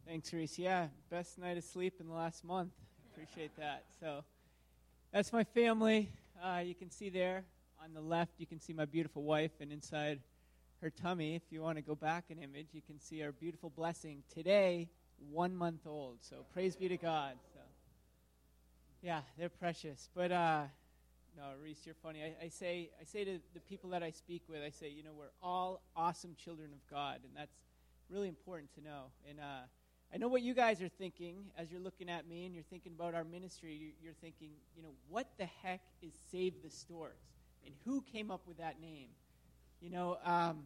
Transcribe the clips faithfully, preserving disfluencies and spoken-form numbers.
Thanks, Reese. Yeah, best night of sleep in the last month. Appreciate that. So that's my family. Uh, you can see there on the left, you can see my beautiful wife, and inside her tummy, if you want to go back an image, you can see our beautiful blessing. Today, one month old. So praise be to God. So yeah, they're precious. But uh, no, Reese, you're funny. I, I say, I say to the people that I speak with, I say, you know, we're all awesome children of God, and that's really important to know. And uh, I know what you guys are thinking as you're looking at me and you're thinking about our ministry. You're thinking, you know, what the heck is Save the Storks? And who came up with that name? You know, um,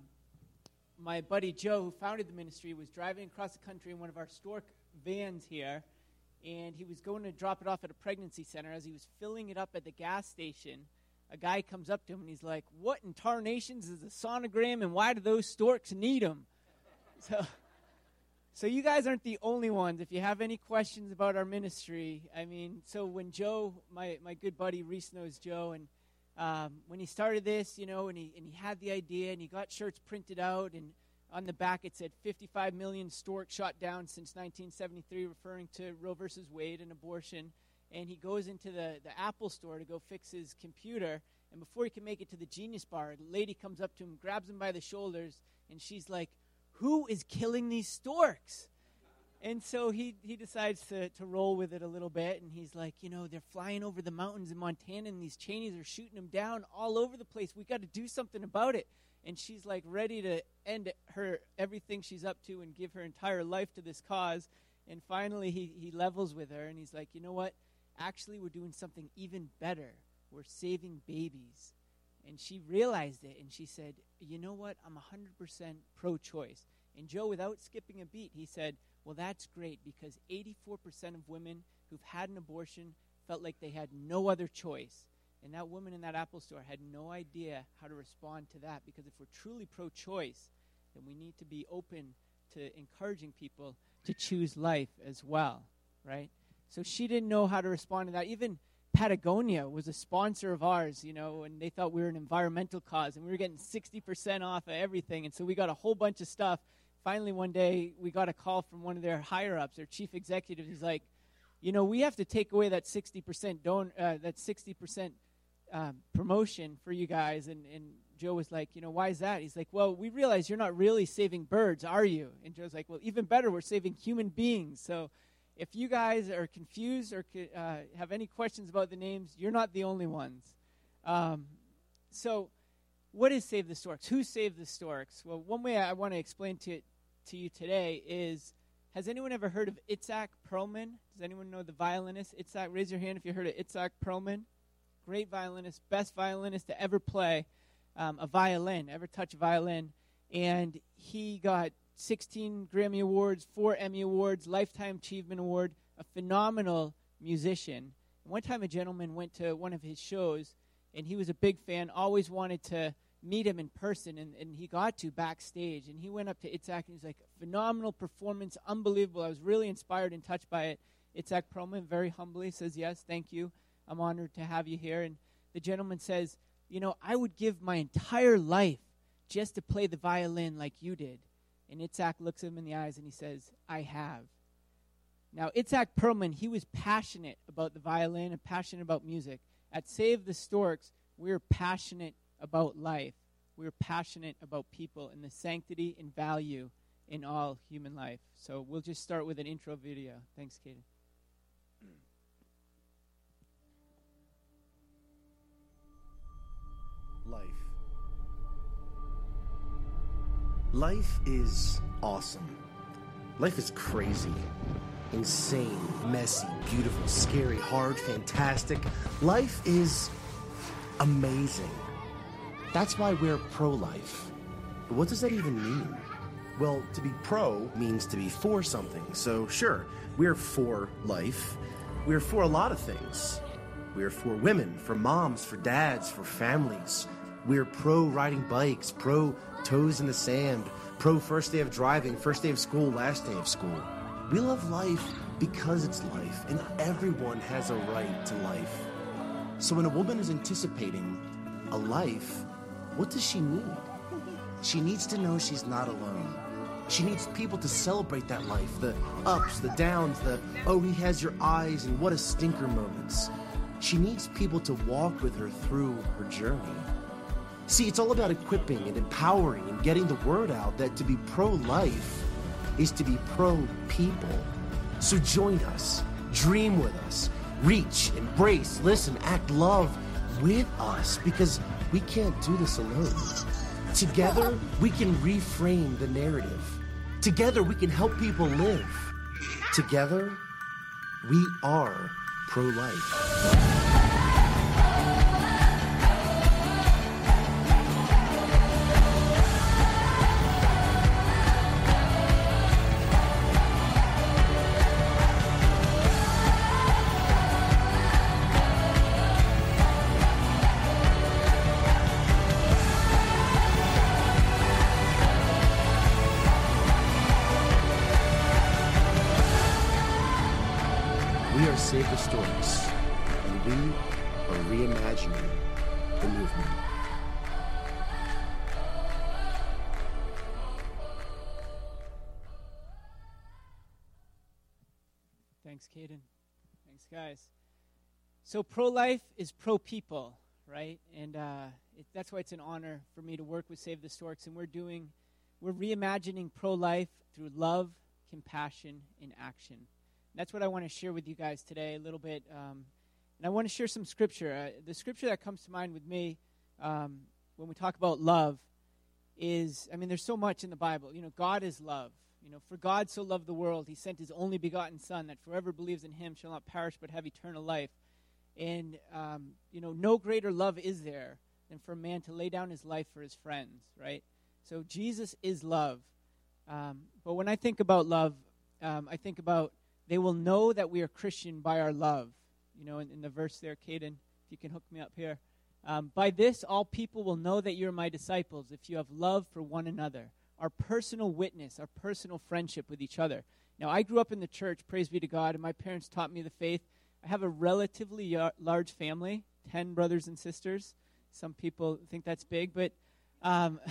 my buddy Joe, who founded the ministry, was driving across the country in one of our stork vans here, and he was going to drop it off at a pregnancy center. As he was filling it up at the gas station, a guy comes up to him and he's like, "What in tarnations is a sonogram, and why do those storks need them?" So, so you guys aren't the only ones. If you have any questions about our ministry, I mean, so when Joe, my, my good buddy Reese knows Joe, and um, when he started this, you know, and he and he had the idea, and he got shirts printed out, and on the back it said fifty-five million storks shot down since nineteen seventy-three, referring to Roe versus Wade and abortion. And he goes into the, the Apple store to go fix his computer, and before he can make it to the Genius Bar, a lady comes up to him, grabs him by the shoulders, and she's like, "Who is killing these storks?" And so he, he decides to, to roll with it a little bit, and he's like, you know, they're flying over the mountains in Montana, and these Chinese are shooting them down all over the place. We got to do something about it. And she's like ready to end her everything she's up to and give her entire life to this cause. And finally he, he levels with her, and he's like, you know what? Actually, we're doing something even better. We're saving babies. And she realized it, and she said, you know what? I'm one hundred percent pro-choice. And Joe, without skipping a beat, he said, well, that's great, because eighty-four percent of women who've had an abortion felt like they had no other choice. And that woman in that Apple store had no idea how to respond to that, because if we're truly pro-choice, then we need to be open to encouraging people to choose life as well, right? So she didn't know how to respond to that. Even Patagonia was a sponsor of ours, you know, and they thought we were an environmental cause, and we were getting sixty percent off of everything, and so we got a whole bunch of stuff. Finally, one day, we got a call from one of their higher-ups, their chief executive. He's like, you know, we have to take away that sixty percent don- uh, that sixty percent um, promotion for you guys. And, and Joe was like, you know, why is that? He's like, well, we realize you're not really saving birds, are you? And Joe's like, well, even better, we're saving human beings. So if you guys are confused or uh, have any questions about the names, you're not the only ones. Um, so what is Save the Storks? Who saved the storks? Well, one way I want to explain to to you today is, has anyone ever heard of Itzhak Perlman? Does anyone know the violinist? Itzhak, raise your hand if you heard of Itzhak Perlman. Great violinist, best violinist to ever play um, a violin, ever touch a violin. And he got sixteen Grammy Awards, four Emmy Awards, Lifetime Achievement Award, a phenomenal musician. One time a gentleman went to one of his shows, and he was a big fan, always wanted to meet him in person, and, and he got to backstage. And he went up to Itzhak, and he was like, phenomenal performance, unbelievable. I was really inspired and touched by it. Itzhak Perlman very humbly says, yes, thank you. I'm honored to have you here. And the gentleman says, you know, I would give my entire life just to play the violin like you did. And Itzhak looks him in the eyes and he says, I have. Now, Itzhak Perlman, he was passionate about the violin and passionate about music. At Save the Storks, we're passionate about life. We're passionate about people and the sanctity and value in all human life. So we'll just start with an intro video. Thanks, Katie. Life. Life is awesome. Life is crazy, insane, messy, beautiful, scary, hard, fantastic. Life is amazing. That's why we're pro-life. But what does that even mean? Well, to be pro means to be for something. So sure, we're for life. We're for a lot of things. We're for women, for moms, for dads, for families. We're pro riding bikes, pro toes in the sand, pro first day of driving, first day of school, last day of school. We love life because it's life, and everyone has a right to life. So when a woman is anticipating a life, what does she need? She needs to know she's not alone. She needs people to celebrate that life, the ups, the downs, the, oh, he has your eyes and what a stinker moments. She needs people to walk with her through her journey. See, it's all about equipping and empowering and getting the word out that to be pro-life is to be pro-people. So join us, dream with us, reach, embrace, listen, act, love with us, because we can't do this alone. Together, we can reframe the narrative. Together, we can help people live. Together, we are pro-life. We are Save the Storks, and we are reimagining the movement. Thanks, Caden. Thanks, guys. So pro-life is pro-people, right? And uh, it, that's why it's an honor for me to work with Save the Storks, and we're doing, we're reimagining pro-life through love, compassion, and action. That's what I want to share with you guys today a little bit. Um, and I want to share some scripture. Uh, the scripture that comes to mind with me um, when we talk about love is, I mean, there's so much in the Bible. You know, God is love. You know, for God so loved the world, he sent his only begotten Son, that whoever believes in him shall not perish but have eternal life. And, um, you know, no greater love is there than for a man to lay down his life for his friends, right? So Jesus is love. Um, but when I think about love, um, I think about they will know that we are Christian by our love. You know, in, in the verse there, Caden, if you can hook me up here. Um, by this, all people will know that you're my disciples, if you have love for one another. Our personal witness, our personal friendship with each other. Now, I grew up in the church, praise be to God, and my parents taught me the faith. I have a relatively y- large family, ten brothers and sisters. Some people think that's big, but... Um,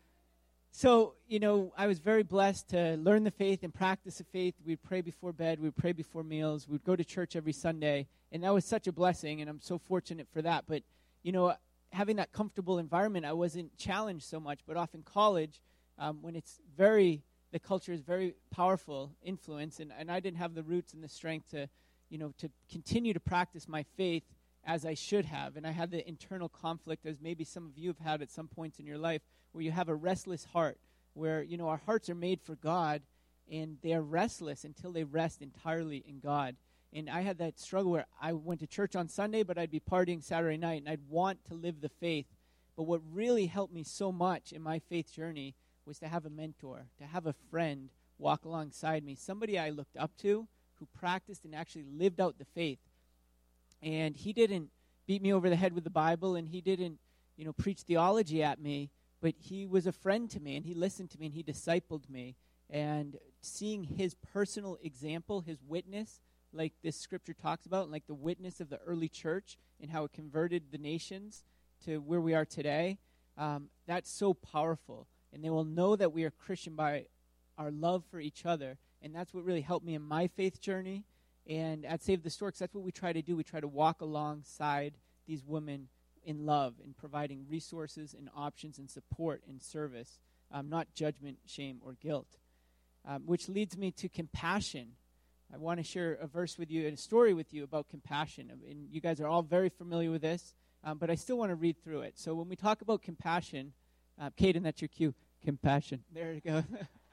So, you know, I was very blessed to learn the faith and practice the faith. We'd pray before bed. We'd pray before meals. We'd go to church every Sunday. And that was such a blessing, and I'm so fortunate for that. But, you know, having that comfortable environment, I wasn't challenged so much. But off in college, um, when it's very, the culture is very powerful influence, and, and I didn't have the roots and the strength to, you know, to continue to practice my faith as I should have. And I had the internal conflict, as maybe some of you have had at some points in your life, where you have a restless heart, where, you know, our hearts are made for God, and they are restless until they rest entirely in God. And I had that struggle where I went to church on Sunday, but I'd be partying Saturday night, and I'd want to live the faith. But what really helped me so much in my faith journey was to have a mentor, to have a friend walk alongside me, somebody I looked up to who practiced and actually lived out the faith. And he didn't beat me over the head with the Bible, and he didn't, you know, preach theology at me, but he was a friend to me, and he listened to me, and he discipled me. And seeing his personal example, his witness, like this scripture talks about, and like the witness of the early church and how it converted the nations to where we are today, um, that's so powerful. And they will know that we are Christian by our love for each other. And that's what really helped me in my faith journey. And at Save the Storks, that's what we try to do. We try to walk alongside these women in love, in providing resources and options and support and service, um, not judgment, shame, or guilt. Um, which leads me to compassion. I want to share a verse with you and a story with you about compassion. And you guys are all very familiar with this, um, but I still want to read through it. So when we talk about compassion, uh, Caden, that's your cue. Compassion. There you go.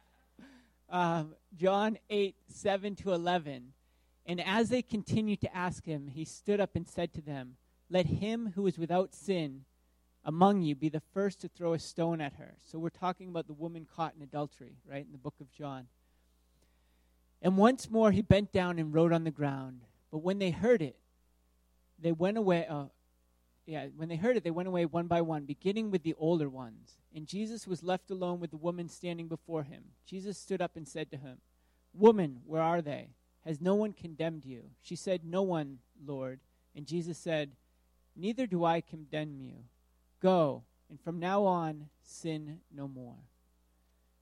um, John eight, seven to eleven. And as they continued to ask him, he stood up and said to them, "Let him who is without sin among you be the first to throw a stone at her." So we're talking about the woman caught in adultery, right, in the book of John. And once more he bent down and wrote on the ground. But when they heard it, they went away. Uh, yeah, when they heard it, they went away one by one, beginning with the older ones. And Jesus was left alone with the woman standing before him. Jesus stood up and said to him, "Woman, where are they? Has no one condemned you?" She said, "No one, Lord." And Jesus said, "Neither do I condemn you. Go, and from now on, sin no more." I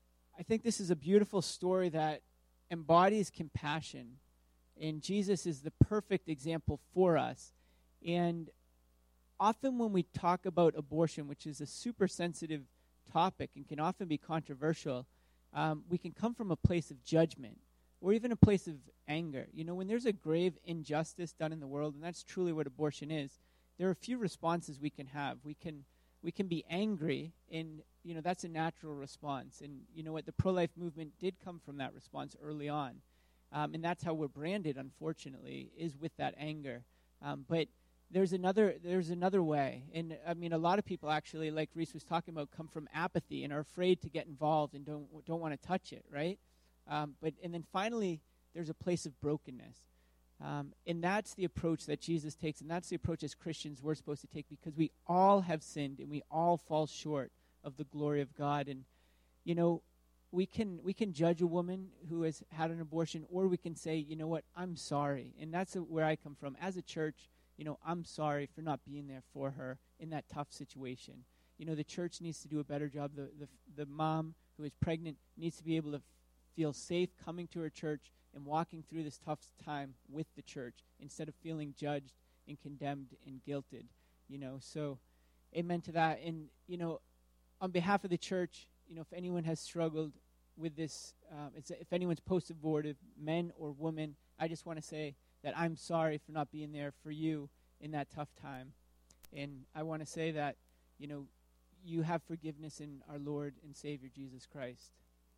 I think this is a beautiful story that embodies compassion. And Jesus is the perfect example for us. And often when we talk about abortion, which is a super sensitive topic and can often be controversial, um, we can come from a place of judgment or even a place of anger. You know, when there's a grave injustice done in the world, and that's truly what abortion is, there are a few responses we can have. We can we can be angry, and, you know, that's a natural response. And, you know what, the pro-life movement did come from that response early on. Um, and that's how we're branded, unfortunately, is with that anger. Um, but there's another there's another way. And, I mean, a lot of people actually, like Reese was talking about, come from apathy and are afraid to get involved and don't don't want to touch it, right? Um, but and then finally, there's a place of brokenness. Um, and that's the approach that Jesus takes, and that's the approach as Christians we're supposed to take, because we all have sinned and we all fall short of the glory of God. And, you know, we can we can judge a woman who has had an abortion, or we can say, you know what, I'm sorry. And that's a, where I come from. As a church, you know, I'm sorry for not being there for her in that tough situation. You know, the church needs to do a better job. The the, the mom who is pregnant needs to be able to f- feel safe coming to her church and walking through this tough time with the church instead of feeling judged and condemned and guilted, you know. So amen to that. And, you know, on behalf of the church, you know, if anyone has struggled with this, um, it's, if anyone's post-abortive, men or women, I just want to say that I'm sorry for not being there for you in that tough time. And I want to say that, you know, you have forgiveness in our Lord and Savior, Jesus Christ.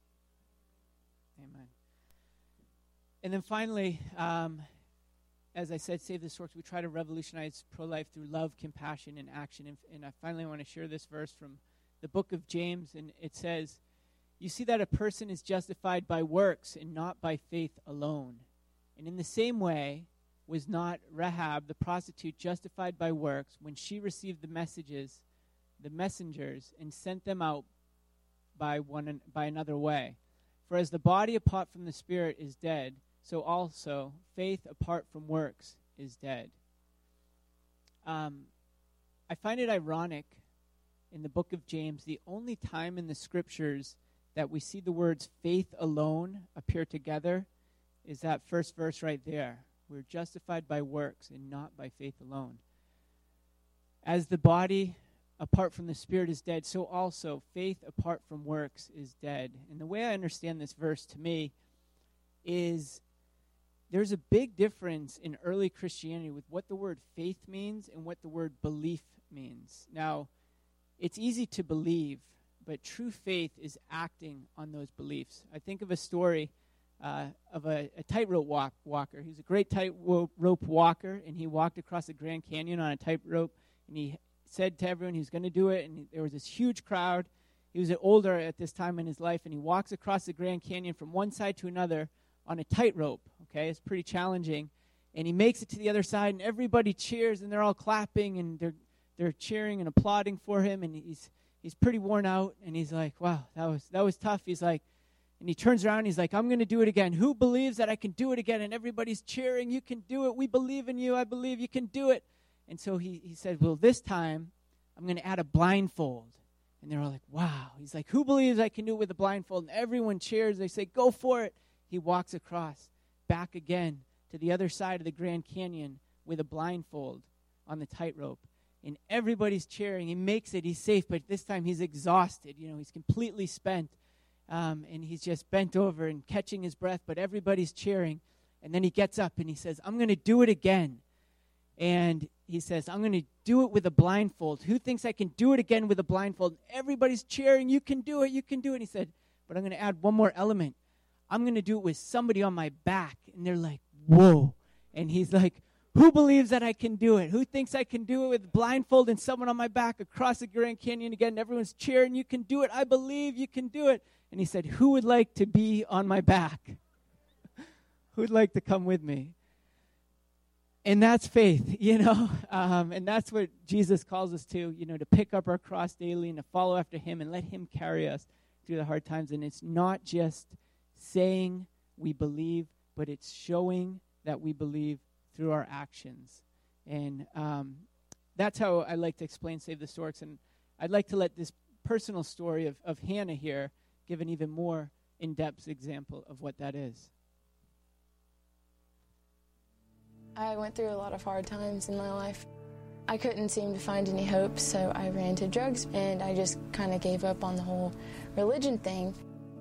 Amen. And then finally, um, as I said, Save the Storks, we try to revolutionize pro-life through love, compassion, and action. And, and I finally want to share this verse from the book of James, and it says, "You see that a person is justified by works and not by faith alone. And in the same way was not Rahab the prostitute justified by works when she received the messages, the messengers, and sent them out by one an, by another way. For as the body apart from the spirit is dead, so also faith apart from works is dead." Um, I find it ironic in the book of James, the only time in the scriptures that we see the words faith alone appear together is that first verse right there. We're justified by works and not by faith alone. As the body apart from the spirit is dead, so also faith apart from works is dead. And the way I understand this verse to me is there's a big difference in early Christianity with what the word faith means and what the word belief means. Now, it's easy to believe, but true faith is acting on those beliefs. I think of a story uh, of a, a tightrope walk, walker. He was a great tightrope walker, and he walked across the Grand Canyon on a tightrope, and he said to everyone he was going to do it, and he, there was this huge crowd. He was older at this time in his life, and he walks across the Grand Canyon from one side to another on a tightrope. Okay, it's pretty challenging, and he makes it to the other side, and everybody cheers, and they're all clapping, and they're they're cheering and applauding for him, and he's he's pretty worn out, and he's like, "Wow, that was that was tough." He's like, and he turns around, and he's like, "I'm going to do it again. Who believes that I can do it again?" And everybody's cheering. "You can do it. We believe in you. I believe you can do it." And so he he said, "Well, this time I'm going to add a blindfold." And they're all like, "Wow." He's like, "Who believes I can do it with a blindfold?" And everyone cheers. They say, "Go for it." He walks across, back again to the other side of the Grand Canyon with a blindfold on the tightrope. And everybody's cheering. He makes it. He's safe. But this time he's exhausted. You know, he's completely spent. Um, and he's just bent over and catching his breath. But everybody's cheering. And then he gets up and he says, "I'm going to do it again." And he says, "I'm going to do it with a blindfold. Who thinks I can do it again with a blindfold?" Everybody's cheering. "You can do it. You can do it." And he said, "But I'm going to add one more element. I'm going to do it with somebody on my back." And they're like, "Whoa." And he's like, "Who believes that I can do it? Who thinks I can do it with blindfold and someone on my back across the Grand Canyon again?" And everyone's cheering. "You can do it. I believe you can do it." And he said, "Who would like to be on my back? Who'd like to come with me?" And that's faith, you know. Um, and that's what Jesus calls us to, you know, to pick up our cross daily and to follow after him and let him carry us through the hard times. And it's not just saying we believe, but it's showing that we believe through our actions. And um, that's how I like to explain Save the Storks. And I'd like to let this personal story of, of Hannah here give an even more in-depth example of what that is. I went through a lot of hard times in my life. I couldn't seem to find any hope, so I ran to drugs, and I just kind of gave up on the whole religion thing.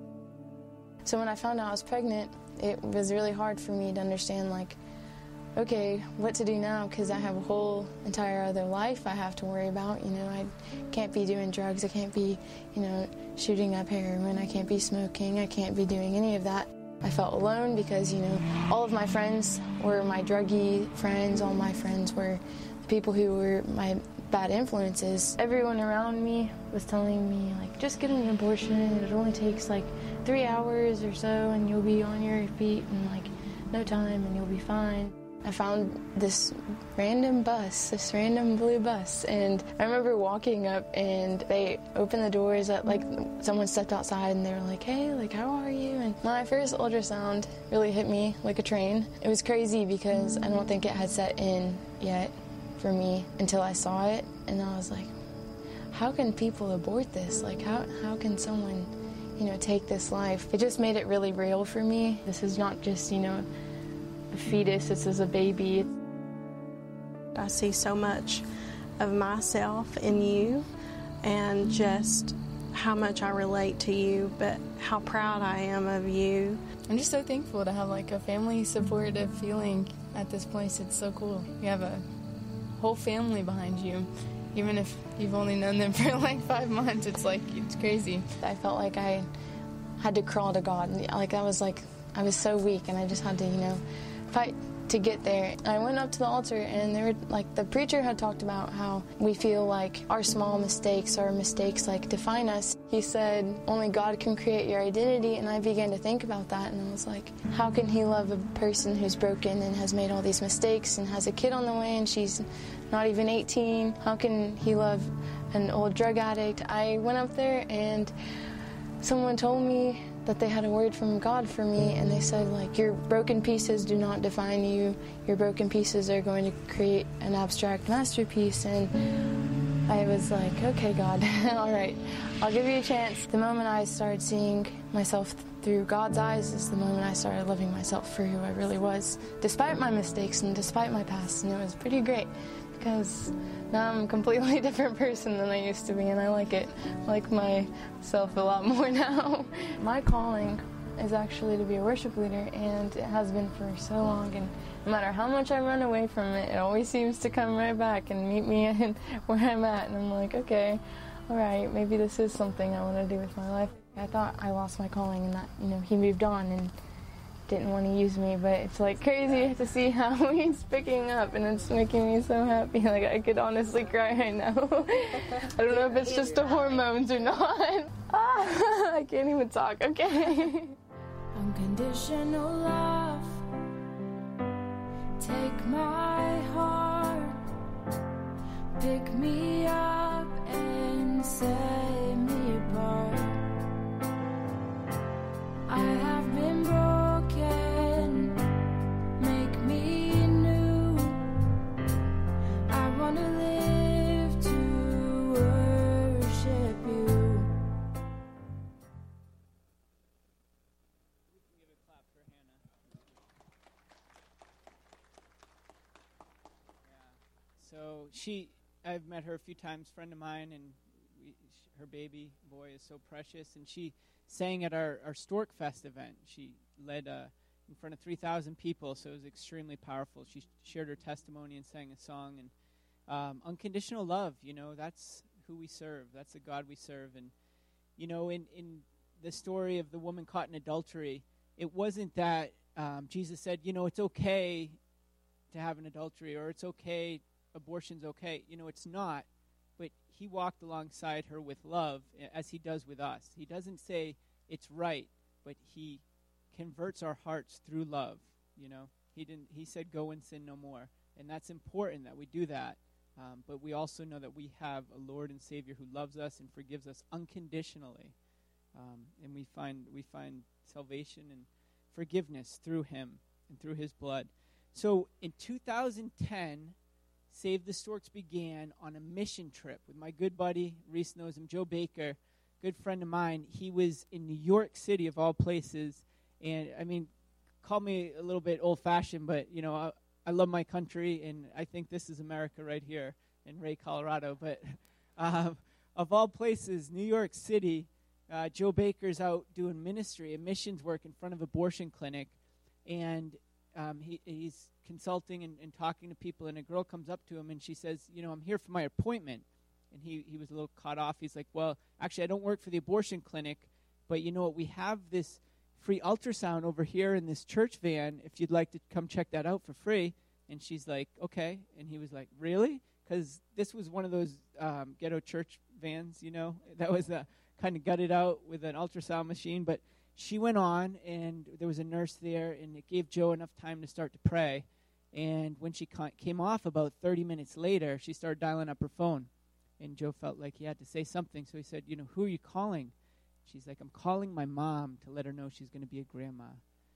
So when I found out I was pregnant, it was really hard for me to understand, like, okay, what to do now, because I have a whole entire other life I have to worry about. You know, I can't be doing drugs, I can't be, you know, shooting up heroin, I can't be smoking, I can't be doing any of that. I felt alone because, you know, all of my friends were my druggy friends, all my friends were the people who were my bad influences. Everyone around me was telling me, like, just get an abortion, it only takes like three hours or so and you'll be on your feet in like no time and you'll be fine. I found this random bus, this random blue bus, and I remember walking up and they opened the doors, at, like someone stepped outside and they were like, hey, like, how are you? And my first ultrasound really hit me like a train. It was crazy because I don't think it had set in yet for me until I saw it, and I was like, how can people abort this? Like, how, how can someone, you know, take this life? It just made it really real for me. This is not just, you know, a fetus, this is a baby. I see so much of myself in you and just how much I relate to you, but how proud I am of you. I'm just so thankful to have like a family supportive feeling at this place. It's so cool. You have a whole family behind you. Even if you've only known them for like five months, it's like, it's crazy. I felt like I had to crawl to God. Like I was like, I was so weak and I just had to, you know, fight to get there. I went up to the altar and there were, like, the preacher had talked about how we feel like our small mistakes or mistakes like define us. He said only God can create your identity, and I began to think about that, and I was like, how can he love a person who's broken and has made all these mistakes and has a kid on the way and she's not even eighteen? How can he love an old drug addict? I went up there and someone told me that they had a word from God for me, and they said, like, your broken pieces do not define you. Your broken pieces are going to create an abstract masterpiece. And I was like, okay, God, all right, I'll give you a chance. The moment I started seeing myself through God's eyes is the moment I started loving myself for who I really was, despite my mistakes and despite my past. And it was pretty great because now I'm a completely different person than I used to be, and I like it. I like myself a lot more now. My calling is actually to be a worship leader, and it has been for so long, and no matter how much I run away from it, it always seems to come right back and meet me in where I'm at, and I'm like, okay, all right, maybe this is something I want to do with my life. I thought I lost my calling and that, you know, he moved on and didn't want to use me, but it's like crazy to see how he's picking up, and it's making me so happy. Like, I could honestly cry right now. I don't know if it's just the hormones or not. Ah, I can't even talk. Okay. Unconditional love, take my heart, pick me up and set me apart. I have been broken, make me new. I want to live to worship you. We can give a clap for Hannah. Yeah. So she, I've met her a few times, friend of mine, and we, sh- her baby boy is so precious, and she sang at our, our Stork Fest event. She led uh, in front of three thousand people, so it was extremely powerful. She sh- shared her testimony and sang a song. And um, unconditional love, you know, that's who we serve. That's the God we serve. And, you know, in, in the story of the woman caught in adultery, it wasn't that um, Jesus said, you know, it's okay to have an adultery, or it's okay, abortion's okay. You know, it's not. But he walked alongside her with love, as he does with us. He doesn't say it's right, but he converts our hearts through love. You know, he didn't. He said, "Go and sin no more," and that's important that we do that. Um, but we also know that we have a Lord and Savior who loves us and forgives us unconditionally, um, and we find we find salvation and forgiveness through Him and through His blood. So in two thousand ten. Save the Storks began on a mission trip with my good buddy, Reese knows him, Joe Baker. good friend of mine, he was in New York City, of all places. And, I mean, call me a little bit old-fashioned, but, you know, I, I love my country, and I think this is America right here in Ray, Colorado. But um, of all places, New York City, uh, Joe Baker's out doing ministry and missions work in front of abortion clinic, and um, he, he's consulting and, and talking to people, and a girl comes up to him, and she says, you know, I'm here for my appointment. And he, he was a little caught off. He's like, well, actually, I don't work for the abortion clinic, but you know what, we have this free ultrasound over here in this church van if you'd like to come check that out for free. And she's like, okay. And he was like, really? Because this was one of those um, ghetto church vans, you know, that was uh, kind of gutted out with an ultrasound machine. But she went on, and there was a nurse there, and it gave Joe enough time to start to pray. And when she ca- came off about thirty minutes later, she started dialing up her phone. And Joe felt like he had to say something, so he said, you know, who are you calling? She's like, I'm calling my mom to let her know she's going to be a grandma.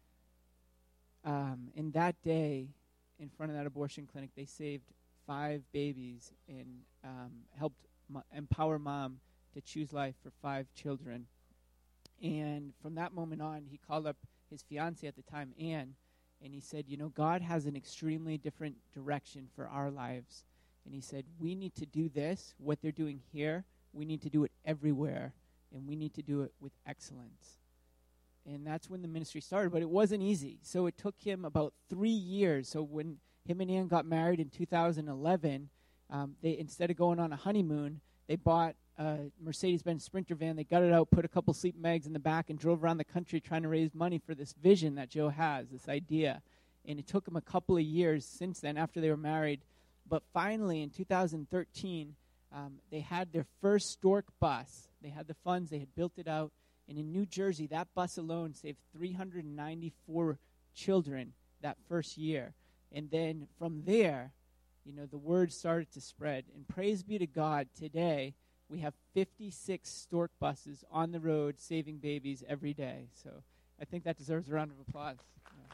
Um, and that day, in front of that abortion clinic, they saved five babies and um, helped mo- empower mom to choose life for five children. And from that moment on, he called up his fiancée at the time, Anne, and he said, you know, God has an extremely different direction for our lives. And he said, we need to do this, what they're doing here, we need to do it everywhere, and we need to do it with excellence. And that's when the ministry started, but it wasn't easy. So it took him about three years. So when him and Ann got married in two thousand eleven, um, they instead of going on a honeymoon, they bought a Mercedes-Benz Sprinter van. They got it out, put a couple sleeping bags in the back, and drove around the country trying to raise money for this vision that Joe has, this idea. And it took him a couple of years since then, after they were married. But finally, in two thousand thirteen, um, they had their first Stork bus. They had the funds. They had built it out. And in New Jersey, that bus alone saved three hundred ninety-four children that first year. And then from there, you know, the word started to spread. And praise be to God, today we have fifty-six Stork buses on the road saving babies every day. So I think that deserves a round of applause. Yeah.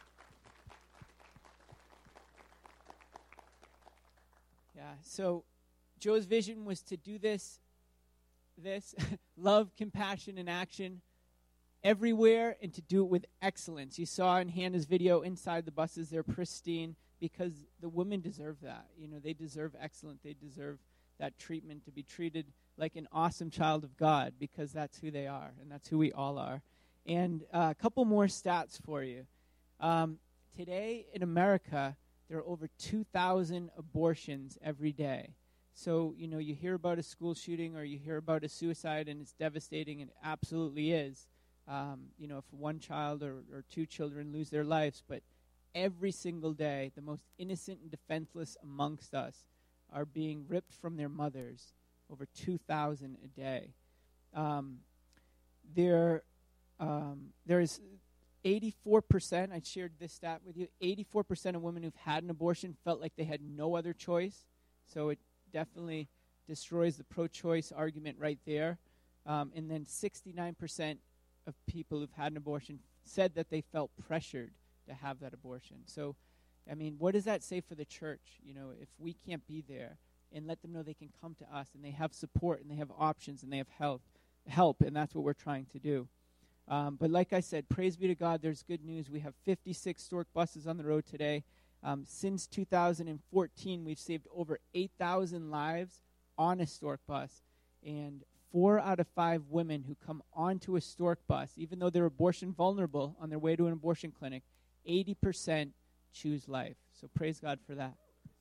Yeah, so Joe's vision was to do this, this, love, compassion, and action everywhere, and to do it with excellence. You saw in Hannah's video inside the buses, they're pristine because the women deserve that. You know, they deserve excellence. They deserve that treatment, to be treated like an awesome child of God, because that's who they are, and that's who we all are. And uh, a couple more stats for you. Um, today in America, there are over two thousand abortions every day. So, you know, you hear about a school shooting or you hear about a suicide, and it's devastating, and it absolutely is. Um, you know, if one child or, or two children lose their lives, but every single day, the most innocent and defenseless amongst us are being ripped from their mothers, over two thousand a day. Um, there, um, there's eighty-four percent, I shared this stat with you, eighty-four percent of women who've had an abortion felt like they had no other choice. So it definitely destroys the pro-choice argument right there. Um, and then sixty-nine percent of people who've had an abortion said that they felt pressured to have that abortion. So, I mean, what does that say for the church? You know, if we can't be there and let them know they can come to us, and they have support, and they have options, and they have help, help, and that's what we're trying to do. Um, but like I said, praise be to God, there's good news. We have fifty-six Stork buses on the road today. Um, since two thousand fourteen, we've saved over eight thousand lives on a Stork bus. And four out of five women who come onto a Stork bus, even though they're abortion vulnerable on their way to an abortion clinic, eighty percent choose life. So praise God for that.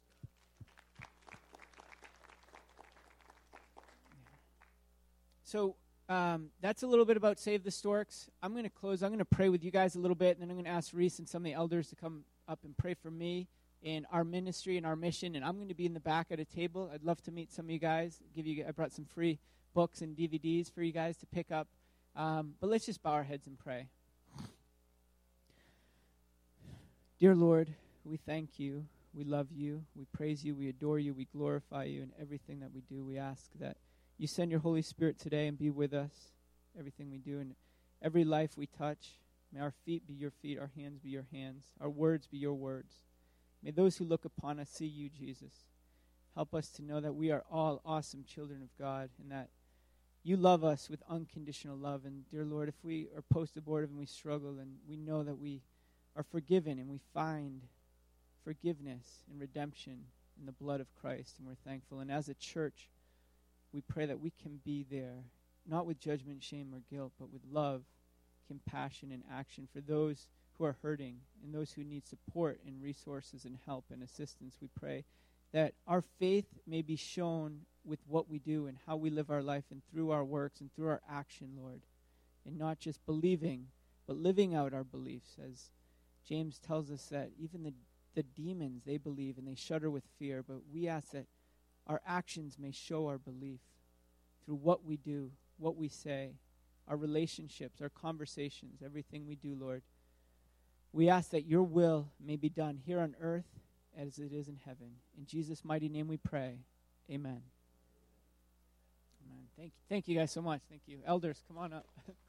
So um, that's a little bit about Save the Storks. I'm going to close. I'm going to pray with you guys a little bit, and then I'm going to ask Reese and some of the elders to come up and pray for me and our ministry and our mission. And I'm going to be in the back at a table. I'd love to meet some of you guys. Give you. I brought some free books and D V Ds for you guys to pick up. Um, but let's just bow our heads and pray. Dear Lord, we thank you. We love you. We praise you. We adore you. We glorify you in everything that we do. We ask that you send your Holy Spirit today and be with us, everything we do, and every life we touch. May our feet be your feet, our hands be your hands, our words be your words. May those who look upon us see you, Jesus. Help us to know that we are all awesome children of God, and that you love us with unconditional love. And dear Lord, if we are post-abortive and we struggle, and we know that we are forgiven and we find forgiveness and redemption in the blood of Christ, and we're thankful. And as a church, we pray that we can be there, not with judgment, shame, or guilt, but with love, compassion, and action for those who are hurting and those who need support and resources and help and assistance. We pray that our faith may be shown with what we do and how we live our life and through our works and through our action, Lord, and not just believing, but living out our beliefs. As James tells us that even the, the demons, they believe and they shudder with fear, but we ask that our actions may show our belief through what we do, what we say, our relationships, our conversations, everything we do, Lord. We ask that your will may be done here on earth as it is in heaven. In Jesus' mighty name we pray. Amen. Amen. Thank you. Thank you guys so much. Thank you. Elders, come on up.